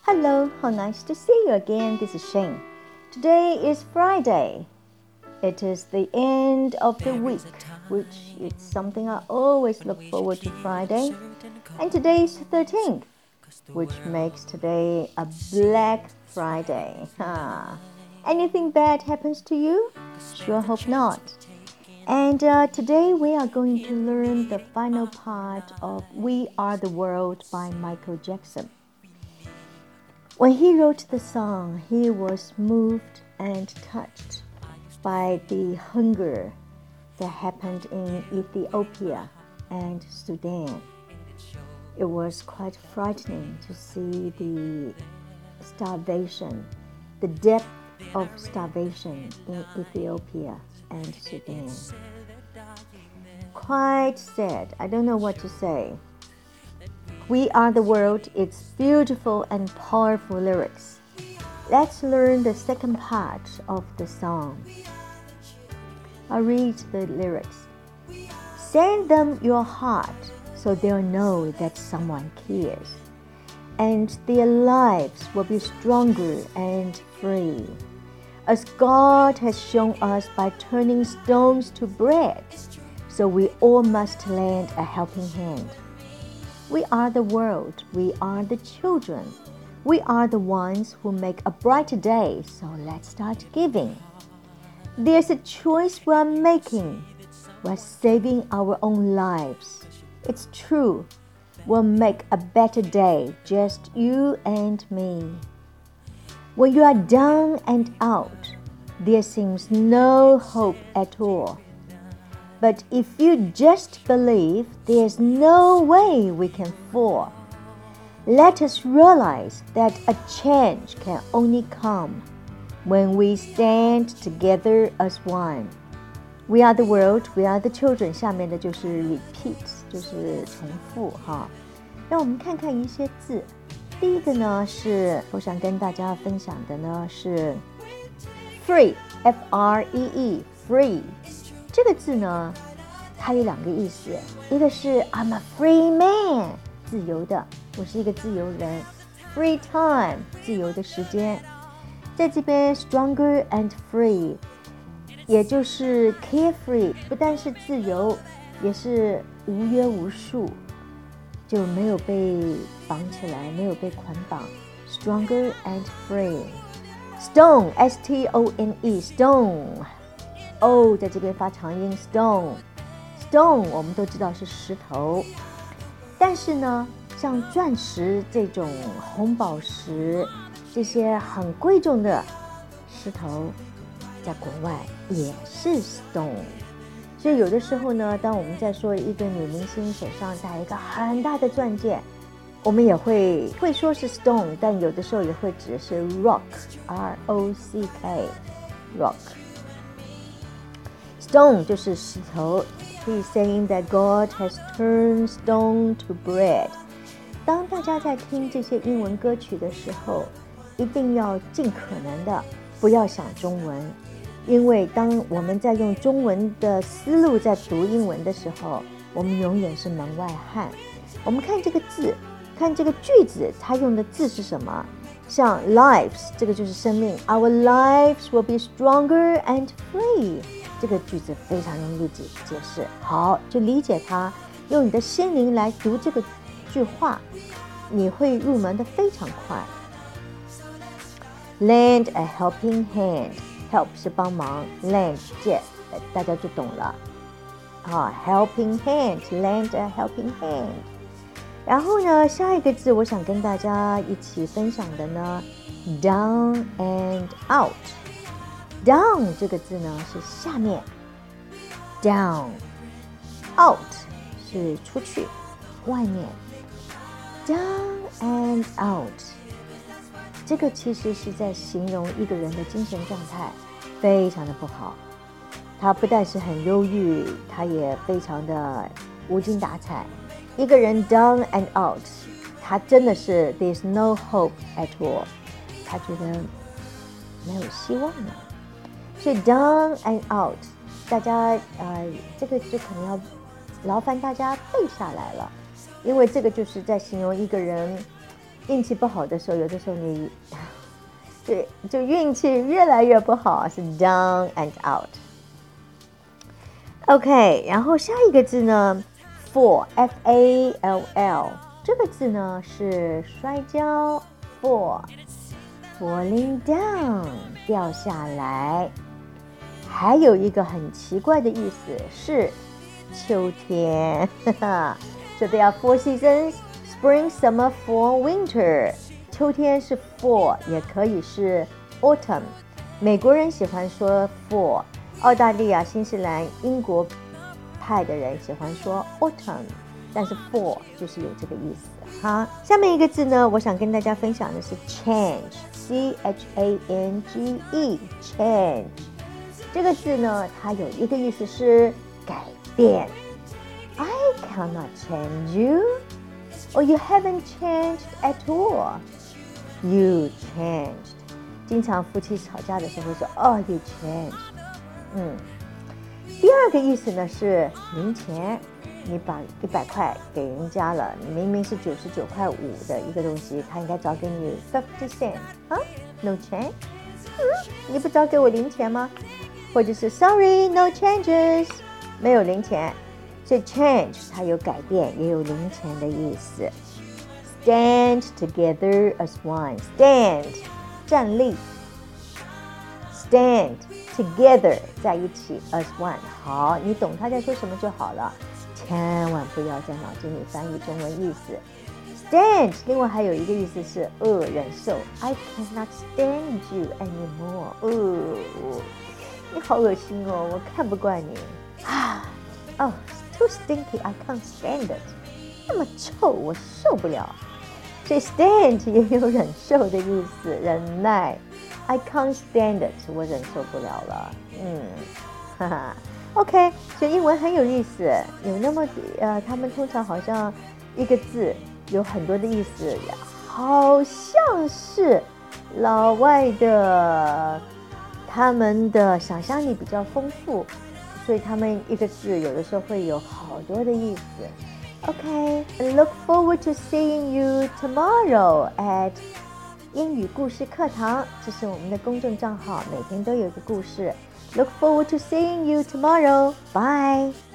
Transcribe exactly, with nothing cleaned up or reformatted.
Hello, how nice to see you again. This is Shane. Today is Friday. It is the end of the week, which is something I always look forward to Friday. And today is the thirteenth, which makes today a Black Friday. Ha. Anything bad happens to you? Sure hope not. And uh, today we are going to learn the final part of We Are the World by Michael Jackson. When he wrote the song, he was moved and touched by the hunger that happened in Ethiopia and Sudan. It was quite frightening to see the starvation, the depth of starvation in Ethiopia and Sudan. Quite sad. I don't know what to say. We Are the World, it's beautiful and powerful lyrics. Let's learn the second part of the song. I'll read the lyrics. Send them your heart so they'll know that someone cares, and their lives will be stronger and free, as God has shown us by turning stones to bread, so we all must lend a helping hand. We are the world, we are the children, we are the ones who make a brighter day, so let's start giving. There's a choice we're making. We're saving our own lives. It's true, we'll make a better day, just you and me. When you are down and out, there seems no hope at all. But if you just believe, there's no way we can fall. Let us realize that a change can only come when we stand together as one. We are the world, we are the children. 下面的就是 repeat， 就是重复哈。让我们看看一些字。第一个呢是我想跟大家分享的呢是 free， F R E E free。这个字呢，它有两个意思，一个是 I'm a free man， 自由的，我是一个自由人 ，free time， 自由的时间。在这边 stronger and free， 也就是 carefree， 不但是自由，也是无约无束，就没有被绑起来，没有被捆绑 ，stronger and free。Stone, S T O N E, stone。O 在这边发长音 stone stone 我们都知道是石头，但是呢像钻石这种红宝石这些很贵重的石头在国外也是 stone。 所以有的时候呢，当我们在说一个女明星手上戴一个很大的钻戒，我们也会会说是 stone， 但有的时候也会指的是 rock R O C K rock。Stone 就是石头。 He's saying that God has turned stone to bread。 当大家在听这些英文歌曲的时候，一定要尽可能的不要想中文，因为当我们在用中文的思路在读英文的时候，我们永远是门外汉。我们看这个字，看这个句子，它用的字是什么？像 lives 这个就是生命 ，Our lives will be stronger and free。 这个句子非常容易解解释，好，就理解它，用你的心灵来读这个句话，你会入门的非常快。Lend a helping hand， help 是帮忙 ，lend 借，大家就懂了。啊 ，helping hand， lend a helping hand。然后呢，下一个字我想跟大家一起分享的呢 ，down and out。Down 这个字呢是下面 ，down out 是出去外面 ，down and out 这个其实是在形容一个人的精神状态非常的不好，他不但是很忧郁，他也非常的无精打采。一个人 down and out， 他真的是 there's no hope at all， 他觉得没有希望了。所以 down and out， 大家呃，这个就可能要劳烦大家背下来了，因为这个就是在形容一个人运气不好的时候，有的时候你对就运气越来越不好，是 down and out。 OK， 然后下一个字呢 fall F A L L， 这个字呢是摔跤 fall falling down 掉下来。还有一个很奇怪的意思是秋天So there are four seasons: spring, summer, fall, winter. 秋天是 fall， 也可以是 autumn。 美国人喜欢说 fall， 澳大利亚、新西兰、英国派的人喜欢说 autumn， 但是 fall 就是有这个意思哈。下面一个字呢，我想跟大家分享的是 change C H A N G E change。 这个字呢，它有一个意思是改变。I cannot change you, or you haven't changed at all. You changed. 经常夫妻吵架的时候会说 Oh, you changed. 嗯，第二个意思呢是零钱，你把一百块给人家了，明明是九十九块五的一个东西，他应该找给你 fifty cents 啊 No change. 嗯，你不找给我零钱吗？或者是 Sorry, no changes. 没有零钱。所以 change 它有改变，也有零钱的意思。Stand together as one. Stand 站立。Stand together 在一起 as one。好，你懂他在说什么就好了，千万不要在脑筋里翻译中文意思。Stand 另外还有一个意思是呃忍受。I cannot stand you anymore. 呃，你好恶心哦，我看不惯你啊。Oh, too stinky, I can't stand it. 那么臭，我受不了。所以 stand 也有忍受的意思，忍耐。I can't stand it， 我忍受不了了。嗯，哈哈。OK， 所以英文很有意思，有那么呃，他们通常好像一个字有很多的意思，好像是老外的，他们的想象力比较丰富。所以他们一个字有的时候会有好多的意思。OK, look forward to seeing you tomorrow at 英语故事课堂。这是我们的公众账号，每天都有一个故事。Look forward to seeing you tomorrow. Bye.